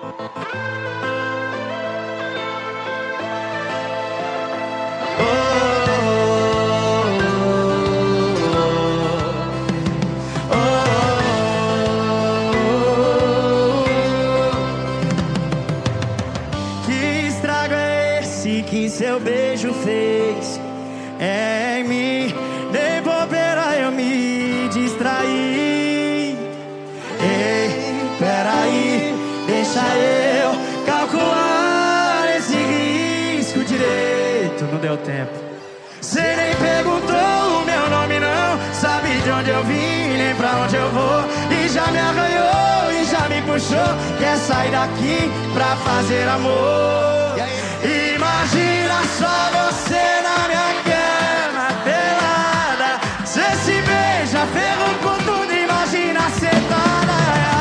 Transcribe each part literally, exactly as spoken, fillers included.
Que seu beijo fez em mim, nem bobeira eu me distraí. Ei, peraí, deixa eu calcular esse risco direito. Não deu tempo. Cê nem perguntou o meu nome não, sabe de onde eu vim, nem pra onde eu vou. E já me arranhou e já me puxou, quer sair daqui pra fazer amor. Imagina só você na minha cama pelada, cê se beija, ferro com tudo, imagina sentada.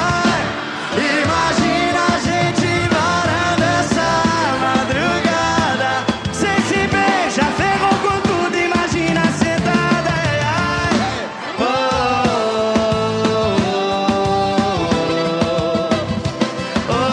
Imagina a gente varando essa madrugada, cê se beija, ferro com tudo, imagina sentada. Oh, oh, oh, oh.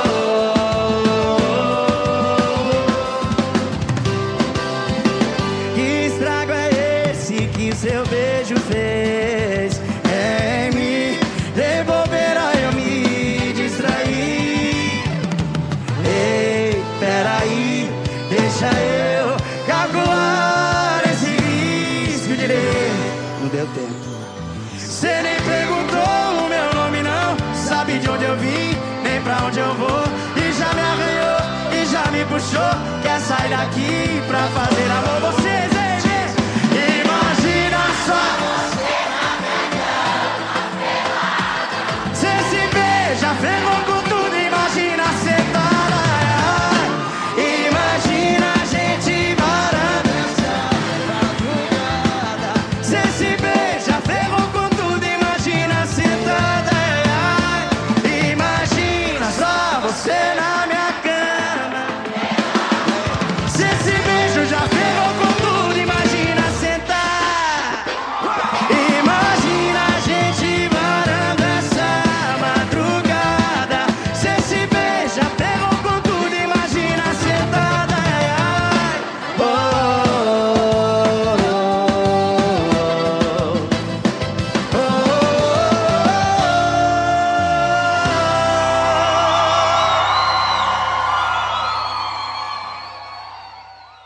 Que seu beijo fez em mim, de bobeira eu me distraí. Ei, peraí, deixa eu calcular esse risco direito. Não deu tempo. Cê nem perguntou o meu nome não, sabe de onde eu vim, nem pra onde eu vou. E já me arranhou e já me puxou, quer sair daqui pra fazer amor. Você